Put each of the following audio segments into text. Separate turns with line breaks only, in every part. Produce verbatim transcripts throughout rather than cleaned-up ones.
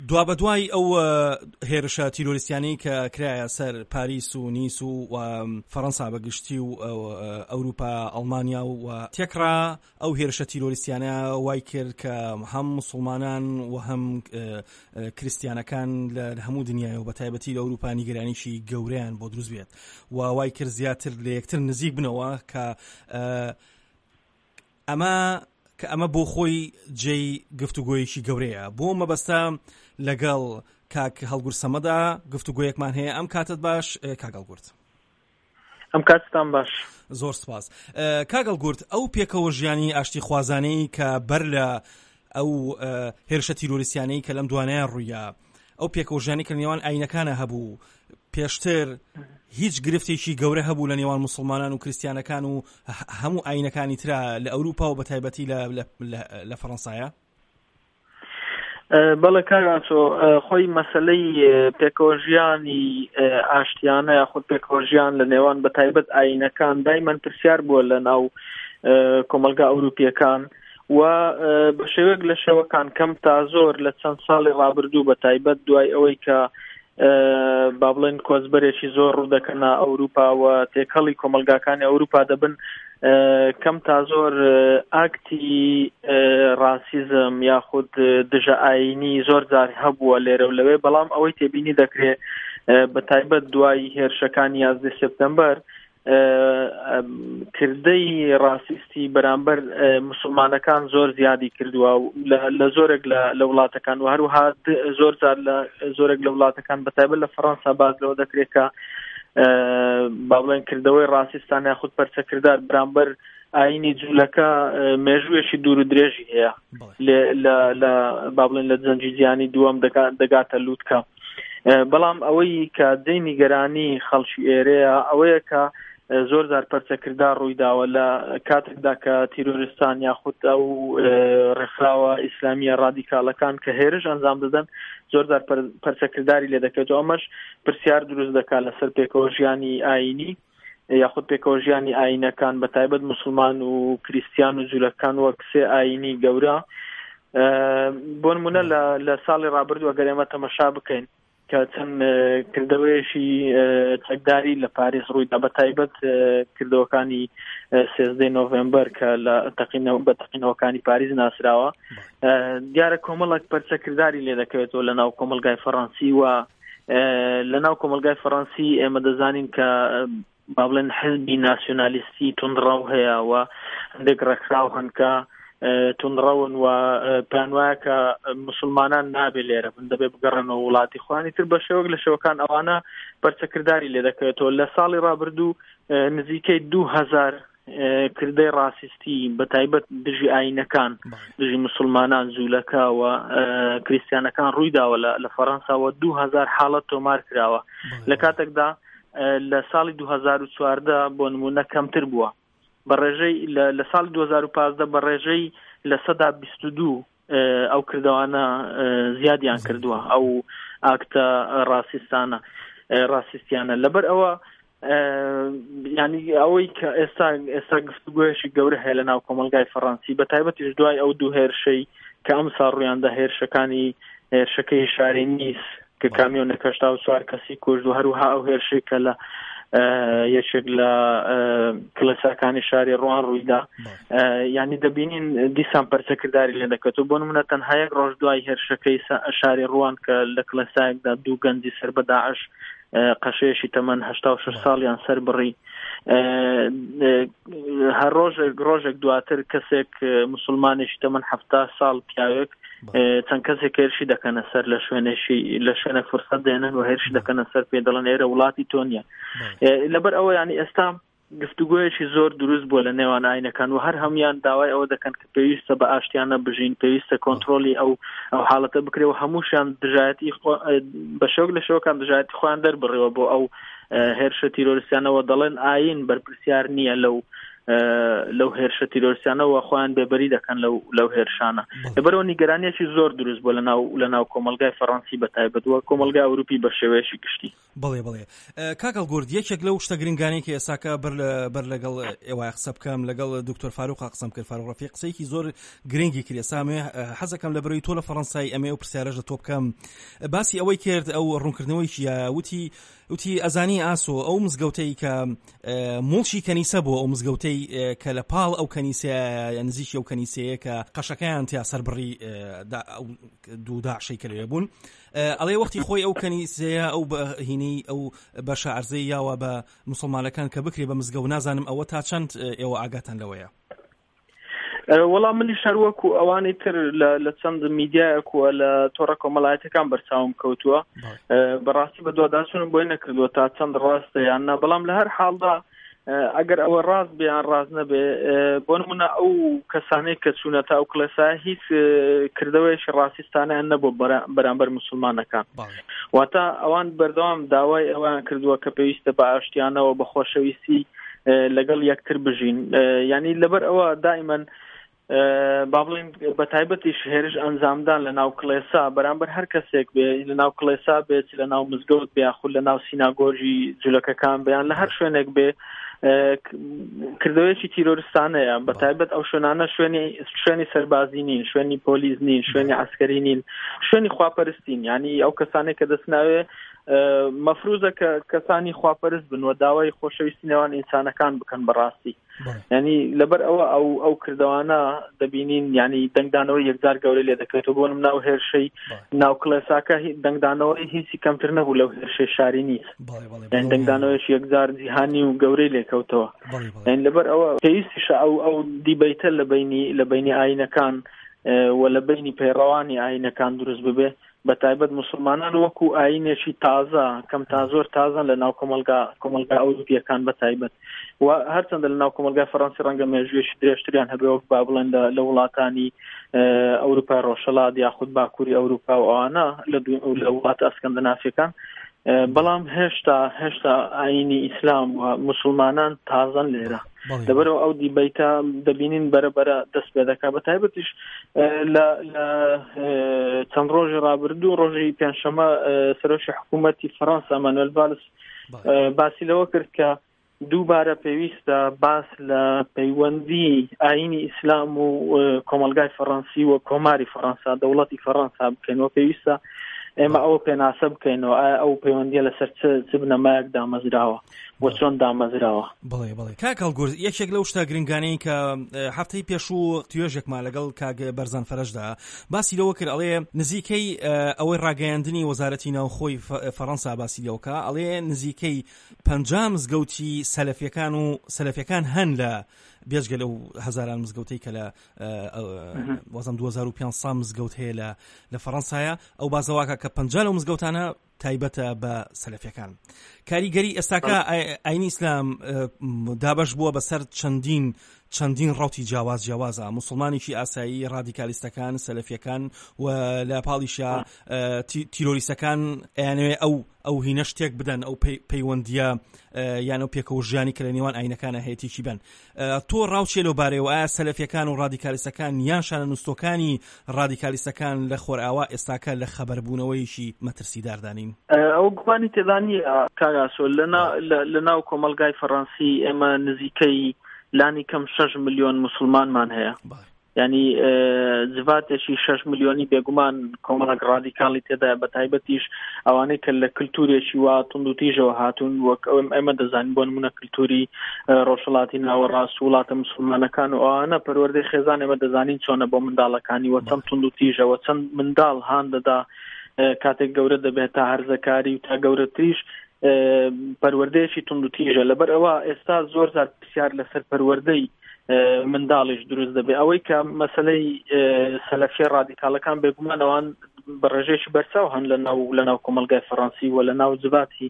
دوا بەدوای ئەو هێرشە تیرۆریستیانەی کە کرایە سەر پاریس و نیس و فەڕەنسا بەگشتی و ئەوروپا ئەڵمانیا و تێکرا ئەو هێرشە تیرۆریستیانە وای کرد کە هەم مسلمانان و هەم کریستیانەکان لە هەموو دنیای و بەتایبەتی لە ئەوروپا نیگەرانیشی گەورەیان بۆ دروست بێت و وای کرد زیاتر لە یەکتر نزیک بنەوە کە ئەمە کە ئەمە بۆ خۆی جێی گفتوگۆیەکی گەورەیە. بۆ مەبەستە لەگەڵ کاک هەڵگورد سەمەدا گفتوگۆیەکمان هەیە. ئەم کاتت باش کاک هەڵگورد؟
ئەم کاتتان باش.
زۆر سپاس. کاک هەڵگورد، ئەو پێکەوە ژیانی ئاشتی خوازانەی کە بەر لە ئەو هێرشە تیرۆریستیانەی کە لەم دوانیان ڕوویە، ئەو پێکەوە ژیانی کە نێوان ئاینەکانە هەبوو، پێشتر هیچ گرفتێکی گەورە هەبوو لە نێوان مسلمانان و کریستیانەکان و هەموو ئاینەکانی ترا لە ئەوروپا و بەتایبەتی لە فەڕەنسایە؟
بەڵێ کاگاتۆ، خۆی مەسەلەی پێکەوە ژیانی ئاشتیانە یاخود پێکەوە ژیان لە نێوان بەتایبەت ئاینەکان دایمەن پرسیار بووە لە ناو کۆمەلگا ئەوروپیەکان و بە شێوەیەک لە شێوەکان کەم تا زۆر لە چەند ساڵی ڕابردوو بەتایبەت دوای ئەوەی کە با بڵێن کۆچبەرێکی زۆر ڕوو دەکەنە ئەوروپا و تێکەڵی کۆمەلگاکانی ئەوروپا دەبن، کەم تا زۆر ئاکتی ڕاسیزم یاخود دژە ئاینی زۆر جار هەبووە لێرە و لەوێ، بەڵام ئەوەی تێبینی دەکرێت بەتایبەت دوای هێرشەکانی یازدە سپتەمبەر کردەی ڕاسیستی بەرامبەر مسلمانەکان زۆر زیادی کردووە لە زۆرێک لە وڵاتەکان و هەروەها زۆر جار لە زۆرێک لە وڵاتەکان بەتایبەت لە فەڕەنسا باز لەوە دەکرێت کە با بڵێن کردەوەی ڕاسیستان یاخود پەرچەکردار بەرامبەر ئاینی جوولەکە مێژوویەکی دوور و درێژی هەیە لە با بڵێن لە جەنگی جیهانی دووەم دەگاتە لووتکە. بەڵام ئەوەی کە دەی نیگەرانی خەڵکی ئێرەیە ئەوەیە کە زۆر جار پەرچەکردار ڕوویداوە لە کاتێکدا کە تیرۆریستان یاخود ئەو ڕێکخراوە ئیسلامیە ڕادیکالەکان کە هێرش ئەنجام دەدەن زۆر جار پەرچەکرداری لێ دەکەوێت. ئەمەش پرسیار دروست دەکات لەسەر پێکەوە ژیانی ئاینی یاخود پێکەوە ژیانی ئاینەکان بەتایبەت مسلمان و کریستیان و جوولەکان وەک سێ ئاینی گەورە. بۆ نمونە لە ساڵی ڕابردووە گەر ئێمە تەمەشا بکەین کە چەند کردەوەیەشی چەکداری لە پاریس ڕوویدا بەتایبەت کردەوەکانی سێزدەی نۆڤێمبەر کە لە بە تەقینەوەکانی پاریس ناسراوە، دیارە کۆمەڵێک پەرچەکرداری لێ دەکەوێتەوە لە ناو کۆمەلگای فەڕەنسی و لە ناو کۆمەلگای فەڕەنسی ئێمە دەزانین کە با بڵێن حزبی ناسیۆنالیستی توندڕەو هەیە و هەندێک ڕێکخراو هەن کە توندڕەون و پێیان وایە کە مسلمانان نابێت لێرە بن، دەبێت بگەڕێنەوە وڵاتی خۆیانی تر. بە شێوەک لە شێوەکان ئەوانە پەرچەکرداری لێ دەکەوێتەوە. لە ساڵی ڕابردوو نزیکەی دوو هەزار کردەی ڕاسیستی بەتایبەت دژی ئاینەکان، دژی مسلمانان، جوولەکە و کریستیانەکان ڕوویداوە لە فەڕەنسا و دوو هەزار حاڵەت تۆمار کراوە. لە کاتێکدا لە ساڵی دوو هەزار و چواردە بۆ نمونە کەمتر بووە. بەڕێژەی لە ساڵی دوو هەزار و پانزدە بەڕێژەی لە سەدا بیست و دوو ئەو کردەوانە زیادیان کردووە ئەو ئاکتە ڕاسیستانە ڕاسیستیانە. لەبەر ئەوە ینی ئەوەی کە ئێستا ئێستا گفتوگۆیەکی گەورە هەیە لە ناو کۆمەلگای فەڕەنسی بەتایبەتیش دوای ئەو دوو هێرشەی کە ئەم ساڵ ڕوویاندا هێرشەکانی هێرشەکەی شاری نیس کە کامیۆنێک هەشتا و چوار کەسی کوژد و هەروها ئەو هێرشەی کە لە یەکێک لە کلەساکانی شاری ڕوان ڕوویدا، یعنی دەبینین دیسان پەرچەکرداری لێ دەکەوێتەوە. بۆ نمونە تەنها یەک ڕۆژ دوای هێرشەکەی شاری ڕوان کە لە کلەسایەکدا دوو گەنجی سەر بە داعش قەشەیەشی تەمەن هەشتا و شەش ساڵیان سەر بڕی، هەر ڕۆژێک ڕۆژێک دواتر کەسێک مسلمانێکی تەمەن هەفتا ساڵ پیاوێک چەند کەسێک هێرشی دەکەنە سەر لە شوێنێکی لە شوێنێک فرسەت دێنن و هێرشی دەکەنە سەر، پێ دەڵێن ئێرە وڵاتی تۆ نییە. لەبەر ئەوە ینی ئێستا گفتوگۆیەکی زۆر دروست بووە لە نێوان ئاینەکان و هەر هەمویان داوای ئەوە دەکەن کە پێویستە بە ئاشتیانە بژین، پێویستە کۆنتترۆلی ئەو ئەو حاڵەتە بکرێەوە، هەمووشیان دژایەتی بە شێوک لە شێوەکان دژایەتی خۆیان دەربڕێەوە بۆ ئەو هێرشە تیرۆریستیانەوە. دەڵێن ئاین بەرپرسیار نییە لەو لەو هێرشە تیرۆریستیانەوە خۆیان بێبەری دەکەن لەو لەو هێرشانە لەبەرەوە نیگەرانیەکی زۆر دروست بۆ لەناو لەناو کۆمەلگای فەڕەنسی بەتایبەت وە کۆمەلگای ئەوروپی بە شێوەیەشی گشتی.
بڵێ بڵێ کاکەڵ گورد یەکێک لەو شتە گرنگانەی کە ئێساکە بەر لەگەڵ ئێوە قسە بکەم لەگەڵ دکتۆر فاروق قسەم کرد فاروق ڕەفیق قسەیەکی زۆر گرنگی کرد سامێ حەزەکەم لەبەرەوەی تۆ لە فەڕەنسای ئەمێ و پرسیارەش لە تۆ بکەم باسی ئەوەی کرد ئەو ڕوونکردنەوەیشیە وتی وتی ئەزانی ئاسۆ ئەو مزگەوتەی کە مڵشی کەنیسە بۆ ئەو مزگەوتەی کە لە پاڵ ئەو کەنیسە نزیکی ئەو کەنیسەیە کە قەشەکەیان تیا سەربڕی دوو داعشەی کە لێ بوون ئەڵێ وەختی خۆی ئەو کەنیسەیە ئەو هینی ئەو بەشە عەرزەی یاوە بە موسڵمانەکان کە بکرێ بە مزگەوت نازانم ئەوە تا چەند ئێوە ئاگاتان لەوەیە؟
وەڵام منی شەروەکو ئەوانی تر لە چەند میدیایەکووە لە تۆڕە کۆمەڵایەتەکان بەرچاوم کەوتووە بەڕاستی بە دوواداچوونم بۆی نەکردووە تا چەند ڕاستە یان نا بەڵام لە هەر حاڵدا ئەگەر ئەوە ڕاست بیان ڕاست نەبێ بۆ نمونە ئەو کەسانەی کە چوونەتە ئەو کڵێسا هیچ کردەوەیەکی ڕاستیستانیان نەبوو بەرامبەر موسڵمانەکان واتە ئەوان بەردەوام داوای ئەویان کردووە کە پێویستە بە ئاشتیانەوە بە خۆشەویستی لەگەڵ یەکتر بژین یعنی لەبەر ئەوە دائیمەن با بڵین بە تایبەتیش هێرش ئەنجامدان لە ناو کڵێسا بەرامبەر هەر کەسێک بێ لە ناو کڵێسا بێت لە ناو مزگەوت بێ خود لە ناو سیناگۆژی جولەکەکان بێیان لە هەر شوێنێک بێ کردەوەیەکی تیرۆریستانەیە بە تایبەت ئەو شوێنانە شوێنی شوێنی سەربازی نین شوێنی پۆلیس نین شوێنی عسکەری نین شوێنی خواپەرستین یعنی ئەو کەسانێک کە دەستناوێ مەفروزە کە کەسانی خواپەرست بن و داوای خۆشەویستی نێوان ئینسانەکان بکەن بەڕاستی یعنی لەبەر ئەوە ئەو ئەو کردەوانە دەبینین یعنی دەنگدانەوەی یەکجار گەورە لێ دەکرێتەوە بۆ ناو هێرشەی ناو کڵێساکە دەنگدانەوەی هیچی کەمتر نەبوو لەو هێرشەی شاری نیست یعنی دەنگدانەوەیش یەکجار جیهانی و گەورەی لێکەوتەوە یعنی لەبەر ئەوە پێویستیشە ئەو ئەو دیبەیتە لە بینی لە بینی ئاینەکان و لە بینی پەیڕەوانی ئاینەکان دروست ببێ بە تایبەت موسڵمانان وەکو ئاینێکی تازە کەم تا زۆر تازە لە ناو کۆمەلگا کۆمەلگا ئەوروپیەکان بە تایبەت و هەرچەندە لە ناو کۆمەلگای فەڕەنسی ڕەنگە مێژوێکی درێژتریان هەبێ وەک با بڵێن لە وڵاتانی ئەوروپای ڕۆژهەڵات یاخود باکووری ئەوروپا و ئەوانە لە وڵاتە ئەسکەندنافیەکان بەڵام هێشتا هێشتا ئاینی ئیسلام و موسڵمانان تازەن لێرە لەبەرەوە ئەو دیبەیتە دەبینین بەرەبەرە دەست پێ دەکات بە تایبەتیش لە چەند ڕۆژی ڕابردوو ڕۆژی پێنجشەمە سەرۆکی حکوومەتی فەڕەنسا مانوێل ڤالس باسی لەوە کرد کە دووبارە پێویستە باس لە پەیوەندی ئاینی ئیسلام و کۆمەلگای فەڕەنسی و کۆماری فەڕەنسا دەوڵەتی فەڕەنسا بکەینەوە پێویستە ئێمە ئەوە پێناسە بکەینەوە ئایا ئەو پەیوەندیە لەسەر چ بنەمایەک دامەزراوە و چۆن دامەزراوە.
بڵێ بڵێ کاکەڵ گورد یەکێک لەو شتە گرنگانەی کە هەفتەی پێشوو توێژێکمان لەگەڵ کاک بەرزان فەرەشدا باسی لەوە کرد ئەڵێ نزیکەی ئەوەی ڕاگەیاندنی وەزارەتی ناوخۆی فەڕەنسا باسی لەوکە ئەڵێ نزیکەی پەنجا مزگەوتی سەلەفیەکان و سەلەفیەکان هەن لە بێژگە لەو هەزاران مزگەوتەی کە لە وەزەم دوو هەزار و پێنج مزگەوت هەیە لە لە فەڕەنسایە ئەو بازەواکە کە پەنجا لەو مزگەوتانە تایبەتە بە سەلەفیەکان. کاریگەری ئێستاکە ئاینی ئیسلام دابەش بووە بەسەر چەندین چەندین ڕەوتی جیاواز جیاوازە موسڵمانێکی ئاسایی ڕادیکالیستەکان سەلەفیەکان و لە پاڵیشە تیرۆریستەکان ئەیانەوێ ئەو ئەو هینە شتێک بدەن ئەو پەیوەندیە یان ئەو پێکەوە ژیانی کە لە نێوان ئاینەکانە هەیەتێکی بن. تۆ ڕاوچێ لەو بارەیەوە ئایا سەلەفیەکان و ڕادیکالیستەکان یان شانە نووسۆکانی ڕادیکالیستەکان لە خۆرئاوا ئێستاکە لە خەبەربوونەوەیشی مەترسیداردانین؟
ئەو گومانی تێدانی کاگاسۆ لە ناو کۆمەلگای فەڕەنسی ئێمە نزیکەی لانی کەم شەش ملیۆن موسڵمانمان هەیە یعنی جواتێکی شەش ملیۆنی بێگومان کۆمەڵێک ڕادیکاڵی تێدایە بە تایبەتیش ئەوانەی کە لە کللتورێکی وا توندوتیژەوە هاتوون وەک ئێمە دەزانین بۆ نمونە کللتوری ڕۆژهەڵاتی ناوەڕاست وڵاتە موسڵمانەکان و ئەوانە پەروەردەی خێزان ئێمە دەزانین چۆنە بۆ منداڵەکانی وە چەند توندوتیژەوە چەند منداڵ هان دەدا کاتێک گەورە دەبێت تا هەرزەکاری و تا گەورەتریش پەروەردەیەکی توندوتیژە لەبەر ئەوە ئێستا زۆر زار پرسیار لەسەر پەروەردەی منداڵیش دروست دەبێت ئەوەی کە مەسەلەی سەلەفیە ڕادیکاڵەکان بێگومان ئەوان بە ڕێژێکی بەرچاو هەن لەناو لەناو کۆمەلگای فەڕەنسی و لەناو جوواتی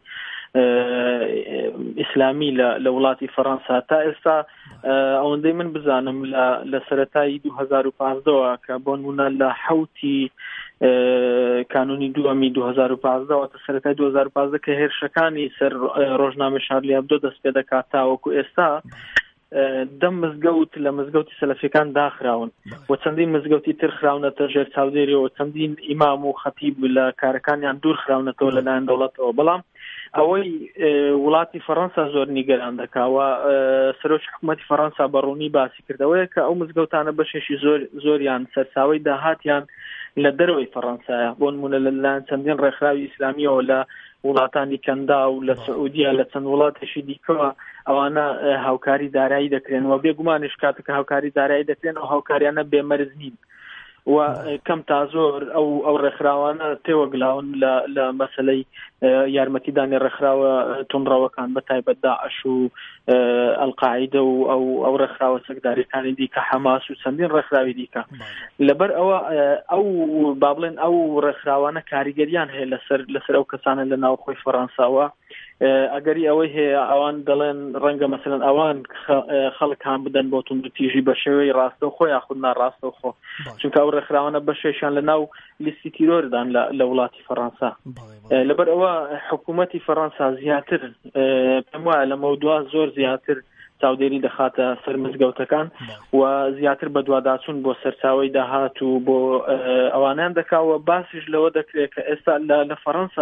ئیسلامی لە وڵاتی فەڕەنسا تا ئێستا ئەوەندەی من بزانم لە سەرەتایی دوو هەزار و پانزدەوە کە بۆ نمونە لە حەوتی کانونی دووەمی دوو هەزار و پانزدەوە تا سەرەتای دوو هەزار و پانزدە کە هێرشەکانی سەر ڕۆژنامەی شارلی هەبدۆ دەست پێ دەکات تاوەکو ئێستا دەم مزگەوت لە مزگەوتی سەلەفیەکان داخراون و چەندین مزگەوتی تر خراونەتە ژێر چاودێریەوە چەندین ئیمام و خەتیب لە کارەکانیان دوور خراونەتەوە لەلایەن دەوڵەتەوە. بەڵام ئەوەی وڵاتی فەڕەنسا زۆر نیگەران دەکاوە سەرۆکی حکوومەتی فەڕەنسا بەڕوونی باسی کردەوەیە کە ئەو مزگەوتانە بەشێکی زۆر زۆریان سەرچاوەی داهاتیان لە دەرەوەی فەڕەنسایە. بۆ نمونە لەلایەن چەندین ڕێکخراوی ئیسلامیەوە لە وڵاتانی کەندا و لە سعودیا لە چەند وڵاتێکی دیکەوە ئەوانە هاوکاری دارایی دەکرێن و بێگومانیش کاتێک هاوکاری دارایی دەکرێن ئەو هاوکاریانە بێمەرز نین و کەم تا زۆر ئەو ئەو ڕێکخراوانە تێوەگلاون لە لە مەسەلەی یارمەتیدانی ڕێکخراوە تونڕەوەکان بە تایبەت داعش و ئەلقاعیدە و ئەو ئەو ڕێکخراوە سەکداریەکانی دیکە حەماس و چەندین ڕێکخراوی دیکە. لەبەر ئەوە ئەو با بڵێن ئەو ڕێکخراوانە کاریگەریان هەیە لەسەر لەسەر ئەو کەسانە لە ناوخۆی فەڕەنساوە. ئەگەری ئەوەی هەیە ئەوان دەڵێن ڕەنگە مەسەلەن ئەوان خەڵکان بدەن بۆ توندوتیژی بە شێوەی ڕاستەوخۆ یاخود ناڕاستەوخۆ، چونکە ئەو ڕێکخراوانە بەشێشیان لە ناو لیستی تیرۆردان لە وڵاتی فەڕەنسا. لەبەر ئەوە حکوومەتی فەڕەنسا زیاتر پێم وایە لە مەودووە زۆر زیاتر چاودێری دەخاتە سەر مزگەوتەکان و زیاتر بە دوواداچوون بۆ سەرچاوەی داهات و بۆ ئەوانیان دەکاوە. باسیش لەوە دەکرێت کە ئێستا لە فەڕەنسا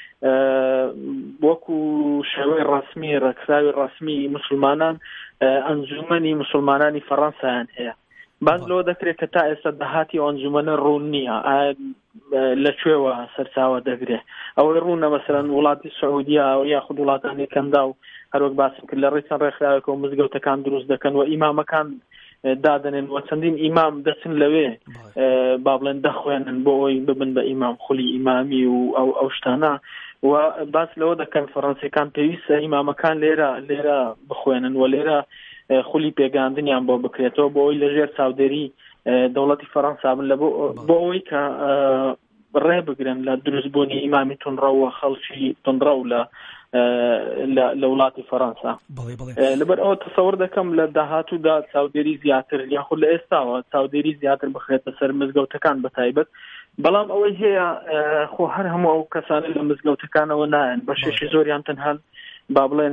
وەکو شێوەی ڕسمی ڕێکخراوی ڕسمی مسلمانان ئەنجومەنی مسلمانانی فەڕەنسایان هەیە. باز لەوە دەکرێت کە تا ئێستا داهاتی ئەو ئەنجومەنە ڕوون نییە لەکوێوە سەرچاوە دەگرێت. ئەوەی ڕوونە مەسەلەن وڵاتی سعودیا یاخود وڵاتانی کەندا و هەروەک باسم کرد لە ڕێی چەند ڕێکخراوێک و مزگەوتەکان دروست دەکەن و ئیمامەکان دادنێن و چەندین ئیمام دەچن لەوێ با بڵێن دەخوێنن بۆ ئەوی ببن بە ئیمام خولی ئیمامی و ئەو ئەو شتانە و باس لەوە دەکەن فەڕەنسیەکان پێویستە ئیمامەکان لێرە لێرە بخوێنن و لێرە خولی پێگاندنیان بۆ بکرێتەوە بۆ ئەوی لەژێر چاودێری دەوڵەتی فەڕەنسا بن لە بۆ ئەوەی کە ڕێ بگرن لە دروستبوونی ئیمامی تونڕە و خەڵکی تونڕە و لە لە وڵاتی فەڕەنسا. لەبەر ئەوە تەسەوڕ دەکەم لە داهاتوودا چاودێری زیاتر یاخود لە ئێستاوە چاودێری زیاتر بخرێتە سەر مزگەوتەکان بە تایبەت. بەڵام ئەوەی هەیە خۆ هەر هەموو ئەو کەسانە لە مزگەوتەکانەوە نایەن بەشێکی زۆریان تەنها با بڵێن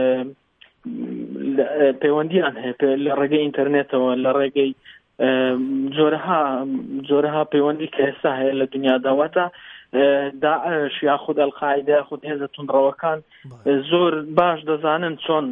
پەیوەندیان هەیە لە ڕێگەی ئینتەرنێتەوە لە ڕێگەی جۆرەها جۆرەها پەیوەندی کە ئێستا هەیە لە دنیاداوەتە داعش یاخود ئەلقاعیدە یاخود هێزە تونڕەوەکان زۆر باش دەزانن چۆن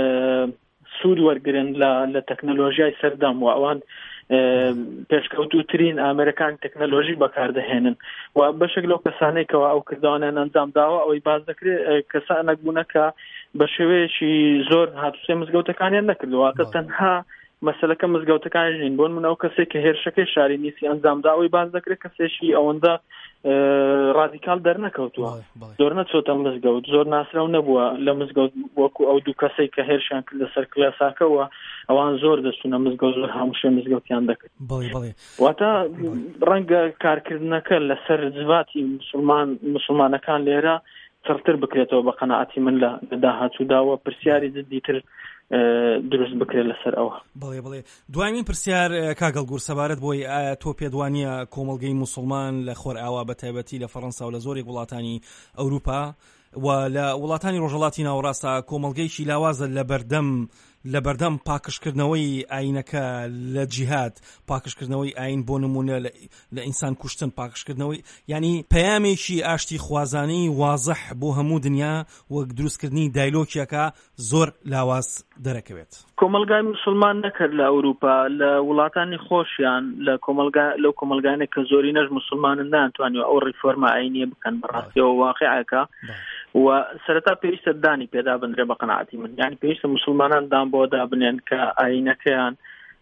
سوود وەرگرن لە تەکنەلۆژیای سەردەم و ئەوان پێشکەوتووترین ئامێرەکان تەکنەلۆژی بەکاردەهێنن و بەشێک لەو کەسانێکەوە ئەو کردوانیان ئەنجام داوە ئەوەی باز دەکرێت کەسانێک بوونەکە بە شێوەیەکی زۆر هاتووسێ مزگەوتەکانیان نەکردووە کە تەنها مەسەلەکە مزگەوتەکان ژین بۆن من ئەو کەسێک کە هێرشەکەی شاری نیسی ئەنجام داوەی باز دەکرێت کەسێکی ئەوەندە ڕادیکال دەرنەکەوتووە زۆر نەچۆتە مزگەوت زۆر ناسراو نەبووە لە مزگەوت وەکو ئەو دوو کەسێک کە هێرشیان کرد لەسەر کلاساکەوە ئەوان زۆر دەچوونە مزگەوت زۆر هەمووشێ مزگەوتیان دەکرد. واتە ڕەنگە کارکردنەکە لەسەر جواتی مسلمان مسلمانەکان لێرە چڕتر بکرێتەوە بە قەناعەتی من لە داهاتووداوە پرسیاری جددیتر دروست بکرێت لەسەر ئەوە.
بڵێ بڵێ دوایمین پرسیار کاگەڵگوور سەبارەت بۆی تۆ پێدوانیە کۆمەڵگەی مسلمان لە خۆرئاوا بە تایبەتی لە فەڕەنسا و لە زۆرێک وڵاتانی ئەوروپا و لە وڵاتانی ڕۆژهەڵاتی ناوەڕاستە کۆمەڵگەیشی لاوازە لە بەردەم لە بەردەم پاکشکردنەوەی ئاینەکە لە جیهاد پاکشکردنەوەی ئاین بۆ نمونە لە ئینسان کوشتن پاکشکردنەوەی ینی پەیامێکی ئاشتی خوازانەی وازەح بۆ هەموو دنیا وەک دروستکردنی دایلۆکیەکە زۆر لاواز دەرەکەوێت.
کۆمەلگای مسلمان نەکرد لە ئەوروپا لە وڵاتانی خۆشیان لە کۆمەلگا لەو کۆمەلگانێک کە زۆری نەش مسلمانن ناتوانێت ئەو ڕیفۆرمە ئاینیە بکەن بەڕاستیەوە واقعەکە و سەرەتا پێویستە دانی پێدا بنرێ بە قەناعەتی من یعنی پێویستە مسلمانان دان بۆ دابنێن کە ئاینەکەیان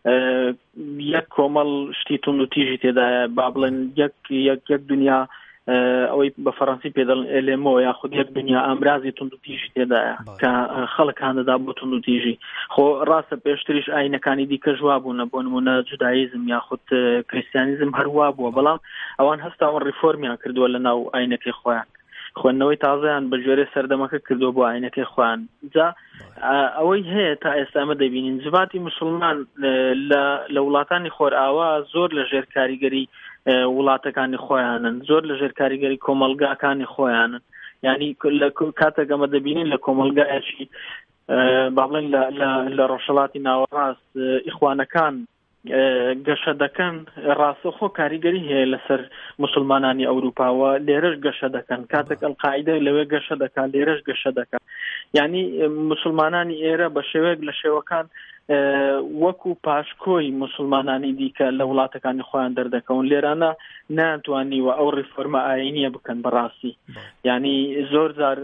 یەک کۆمەڵ شتی تون و تیژی تێدایە با بڵێن یەک یەک یەک دنیا ئەوەی بە فەڕەنسی پێدەڵن ئێلێمۆ یاخود یەک دنیا ئامرازی تون و تیژی تێدایە کە خەڵکان دەدا بۆ تون و تیژی. خۆ ڕاستە پێشتریش ئاینەکانی دیکە ژوا بوونە بۆ نمونە جودایزم یاخود کریستیانیزم هەروە بووە بەڵام ئەوان هەستاوە ریفۆرمیان کردووە لە ناو ئاینەکەی خۆیان خوێندنەوەی تازەیان بە ژێرێ سەردەمەکە کردووە بۆ ئاینەکەی خۆیان. جا ئەوەی هەیە تا ئێستا ئەمە دەبینین جواتی مسلمان لە وڵاتانی خۆرئاوا زۆر لە ژێر کاریگەری وڵاتەکانی خۆیانن زۆر لە ژێر کاریگەری کۆمەلگاکانی خۆیانن یعنی کاتێک ئەمە دەبینین لە کۆمەلگایەکی با بڵێن لە ڕۆژهەڵاتی ناوەڕاست ئیخوانەکان گەشە دەکەن ڕاستەوخۆ کاریگەری هەیە لەسەر موسڵمانانی ئەوروپاوە لێرەش گەشە دەکەن کاتێک ئەڵقاعیدە لەوێ گەشە دەکات لێرەش گەشە دەکات یعنی موسڵمانانی ئێرە بە شێوەیەک لە شێوەکان وەکو پاشکۆی موسڵمانانی دیکە لە وڵاتەکانی خۆیان دەردەکەون لێرانە ناتوانیوە ئەو ڕیفۆرمە ئاینیە بکەن بەڕاستی یعنی زۆر جار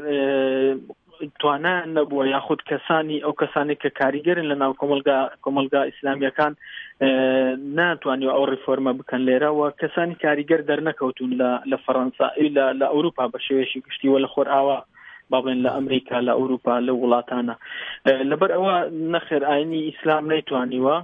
توانان نەبووە یاخود کەسانی ئەو کەسانی کە کاریگەرن لە ناو کۆمەلگا ئیسلامیەکان ناتوانیوە ئەو ڕیفۆرمە بکەن لێرەوە کەسانی کاریگەر دەرنەکەوتون لە فەڕەنسا لە ئەوروپا بە شێوەیەکی گشتیوە لە خۆر ئاوا با بڵێن لە ئەمریکا لە ئەوروپا لە وڵاتانە لەبەر ئەوە نەخێر ئاینی ئیسلام نەیتوانیوە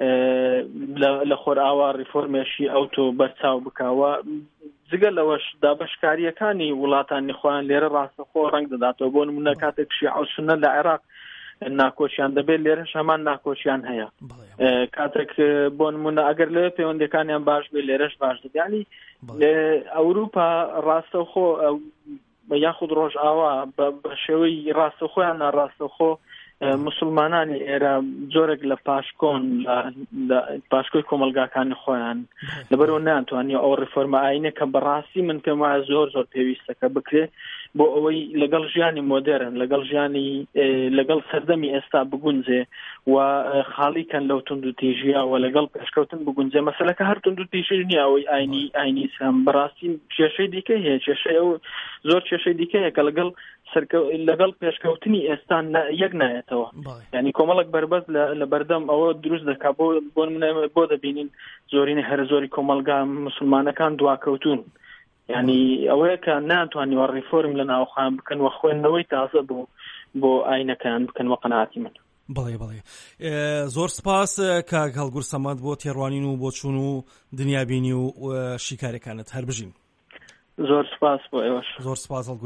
لە خۆر ئاوا ڕیفۆرمێشی ئەوتۆ بەرچاو بکاوە جگە لەوەش دابەشکاریەکانی وڵاتانی خۆیان لێرە ڕاستەخۆ ڕەنگ دەداتەوە بۆ نمونە کاتێک شیعە و سونە لە عێراق ناکۆچیان دەبێت لێرەش هەمان ناکۆچیان هەیە کاتێک بۆ نمونە ئەگەر لەوێ پەیوەندەکانیان باش بێت لێرەش باش دەبێت یعنی ئەوروپا ڕاستەخۆ یاخود ڕۆژ ئاوا بە شێوەی ڕاستەخۆیان ناڕاستەخۆ مسلمانانی ئێرە جۆرێک لە پاشکۆن لە پاشکۆی کۆمەلگاکانی خۆیان لەبەرەوە ناتوانانی ئەو ڕیفۆرمە ئاینە کە بەڕاستی من پێم وایە زۆر زۆر پێویستەکە بکرێت بۆ ئەوەی لەگەڵ ژیانی مۆدێرن لەگەڵ ژیانی لەگەڵ سەردەمی ئێستا بگونجێ و خاڵیکەن لەو تونند و تیژیە و لەگەڵ پێشکەوتن بگونجێ مەسەلەکە هەر تونند و تیژی نییە ئەوەی ئاینی ئاینی ئیسلام بەڕاستی کێشەی دیکەی هەیە کێشەی ئەو زۆر کێشەی دیکەیە کە لەگەڵ لەگەڵ پێشکەوتنی ئێستا یەک نایەتەوە یعنی کۆمەڵک بربەز لە بەردەم ئەوە دروست دەکات بۆ بۆ بۆ دەبینین زۆرینی هەر زۆری کۆمەلگا مسلمانەکان دواکەوتون یعنی ئەوەیە کە ناتوانیوە ڕیفۆرم لە ناوخۆیان بکەن و خوێندنەوەی تازە بۆ بۆ ئاینەکان بکەن وە قەناعەتی من
بەڵێ بەڵێ زۆر سپاس کاک هەڵگور سەمەد بۆ تێڕوانین و بۆ چوون و دنیابینی و شیکارەکانت هەر بژین
زۆر سپاس بۆ ئێوەش
زۆر سپاس.